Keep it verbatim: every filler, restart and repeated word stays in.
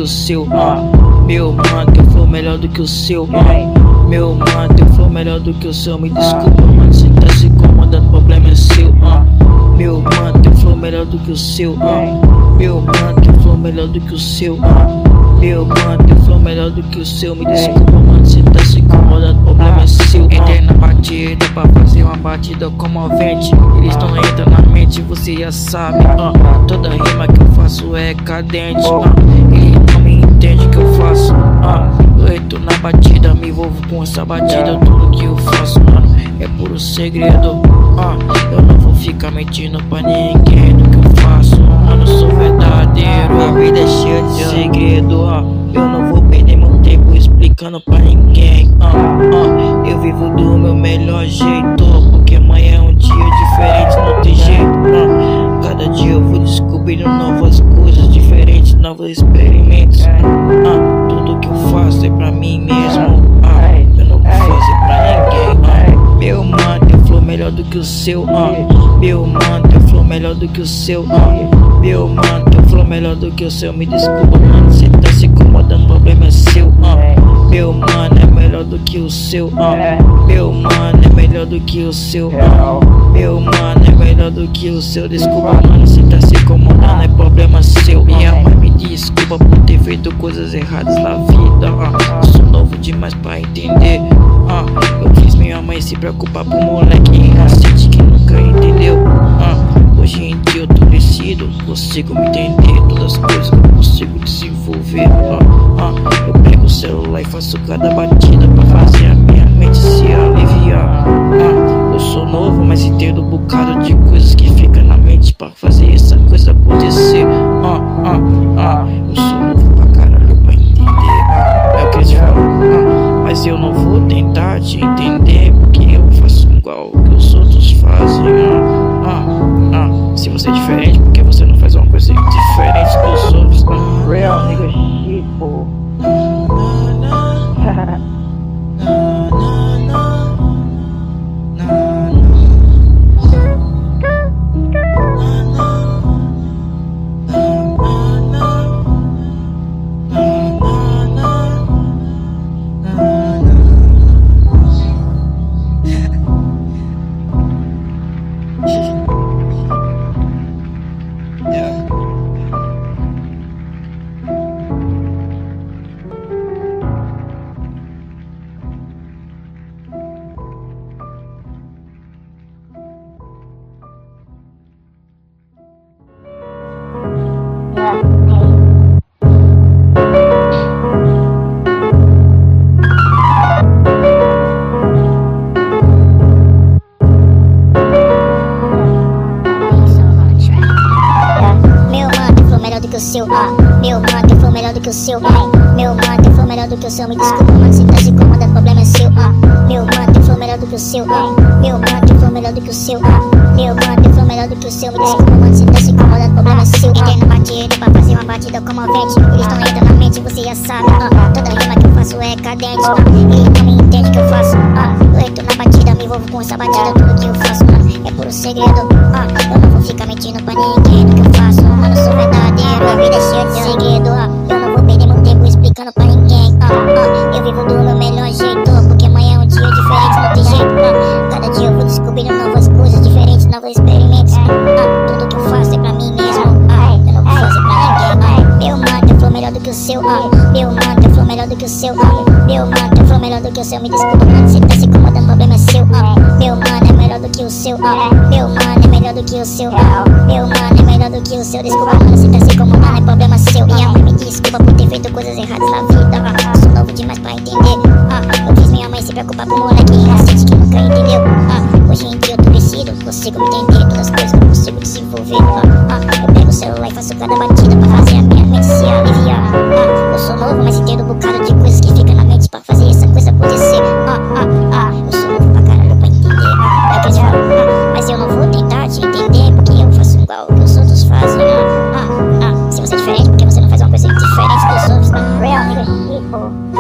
seu. Ah, meu mano, teu flow melhor do que o seu. Ah, meu mano, teu flow melhor do que o seu. Me desculpa, mano, se tá se incomodando, o problema é seu. Ah, meu mano, teu flow melhor do que o seu. Ah, meu mano, teu flow melhor do que o seu. Ah, meu mano, teu flow melhor do que o seu. Me desculpa, mano, se tá se incomodando, o problema é seu. Entrei na batida pra fazer uma batida comovente. Eles tão entrando na mente, você já sabe. Ah, toda rima que eu faço é cadente. Ah, eles não me entendem o que eu faço. Ah, eu entro na batida, me envolvo com essa batida. Tudo que eu faço, mano, é puro segredo. Ah, eu não vou ficar mentindo pra ninguém do que eu faço, mano, eu sou verdadeiro. A vida é cheia de segredo. Ah, eu não vou perder meu tempo explicando pra ninguém. Ah, ah, eu vivo do meu melhor jeito, porque amanhã é um dia diferente, não tem jeito. Ah, cada dia eu vou descobrindo novas coisas diferentes, novos experimentos. Ah, tudo que eu faço é pra mim mesmo. Ah, eu não vou fazer pra ninguém. Ah, meu mano, teu flow melhor do que o seu. Ah, meu mano, teu flow melhor do que o seu. Ah, meu mano, teu flow melhor do que o seu. Me desculpa, mano, cê tá se incomodando, o problema é seu. Ah, meu mano é melhor do que o seu. Ah, meu mano é melhor do que o seu. Ah, meu mano é melhor do que o seu. Desculpa, mano, cê tá se incomodando, é problema seu. Minha mãe me desculpa por ter feito coisas erradas na vida. Ah, sou novo demais pra entender. Ah, eu fiz minha mãe se preocupar pro moleque inocente que nunca entendeu. Ah, hoje em dia eu tô crescido, consigo me entender todas as coisas que eu consigo desenvolver. Ah, ah, eu pego o celular e faço cada batida pra fazer a minha mente se aliviar. Ah, eu sou novo, mas entendo um bocado de coisas que ficam na mente pra fazer essa coisa acontecer. Ah, ah, ah, eu sou novo pra caralho pra entender. Ah, é o que eles falam. Ah, mas eu não vou tentar te entender, porque eu faço igual que os outros fazem. Ah, ah, ah, se você é diferente, porque você não faz uma coisa diferente dos outros. Ah, Real nigga shit, pô. Seu, ah, meu mano, teu flow melhor do que o seu. Ah, meu mano, teu flow melhor do que o seu. Me desculpa, mano, se tá se incomodando, o problema é seu. Ah, meu mano, teu flow melhor do que o seu. Ah, meu mano, teu flow melhor do que o seu. Ah, meu mano, teu flow melhor do que o seu. Me desculpa, mano, se tá se incomodando, o problema é seu. Entrei na batida pra fazer uma batida comovente. Eles tão entrando na mente, você já sabe. Ah, toda rima que eu faço é cadente. Ah, eles não me entendem o que eu faço. Ah, eu entro na batida, me envolvo com essa batida. Tudo que eu faço, mano, é puro segredo. Ah, eu não vou ficar mentindo pra ninguém do que eu faço, mano, eu sou verdadeiro. A vida é cheia de segredo. Ah, eu não vou perder meu tempo explicando pra ninguém. Ah, ah, eu vivo do meu melhor jeito, porque amanhã é um dia diferente, não tem jeito. Ah, cada dia eu vou descobrindo novas coisas diferentes, novos experimentos. Ah, tudo que eu faço é pra mim mesmo. Ah, eu não vou fazer pra ninguém. Ah, meu mano, teu flow melhor do que o seu. Ah, meu mano, teu flow melhor do que o seu. Ah, meu mano, teu flow melhor do que o seu. Me desculpa, mano, se tá se incomodando, o problema é seu. Ah, meu mano é melhor do que o seu. Ah, meu mano é melhor do que o seu. Ah, meu mano é melhor do que o seu. Desculpa, mano, se tá se incomodando, é problema seu. Minha mãe me desculpa por ter feito coisas erradas na vida. Ah, sou novo demais pra entender. Ah, eu fiz minha mãe se preocupar pro moleque inocente que nunca entendeu. Ah, hoje em dia eu tô crescido, consigo me entender todas as coisas que eu consigo desenvolver. Ah, ah, eu pego o celular e faço cada batida pra fazer a minha mente se aliviar. Ah, eu sou novo, mas entendo um bocado de coisas que ficam na mente pra fazer essa coisa acontecer. Ah, ah, ah, eu sou novo pra caralho pra entender. Ah, é que eles falam. Ah, mas eu não vou tentar te entender, porque eu faço igual que os outros fazem. Ah, ah, ah, se você é diferente, porque você não faz uma coisa diferente dos outros. Ah, real nigga shit, pô.